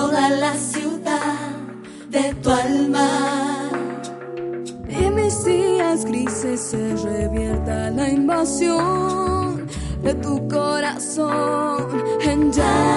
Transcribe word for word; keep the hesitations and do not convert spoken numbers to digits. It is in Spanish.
toda la ciudad de tu alma. En mis días grises se revierta la invasión de tu corazón en llamas.